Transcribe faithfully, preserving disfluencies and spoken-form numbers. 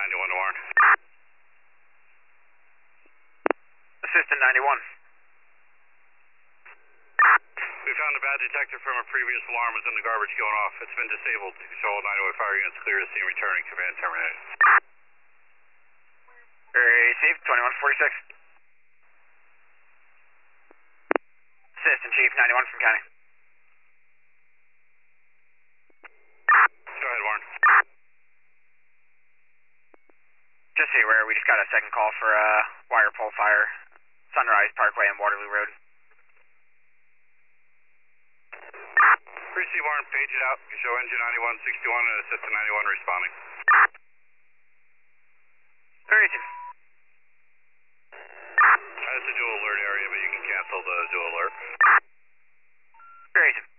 ninety-one to Warren. Assistant ninety-one. We found a bad detector from a previous alarm was in the garbage going off. It's been disabled. Control ninety-one fire units clear to scene returning. Command terminated. Received, twenty-one forty-six. Assistant Chief ninety-one from County. Go ahead, Warren. Just so you're aware, we just got a second call for a wire pole fire, Sunrise Parkway and Waterloo Road. Receive Warren, page it out. You show engine ninety-one sixty-one and assistant ninety-one responding. Received. That's a dual alert area, but you can cancel the dual alert. Received.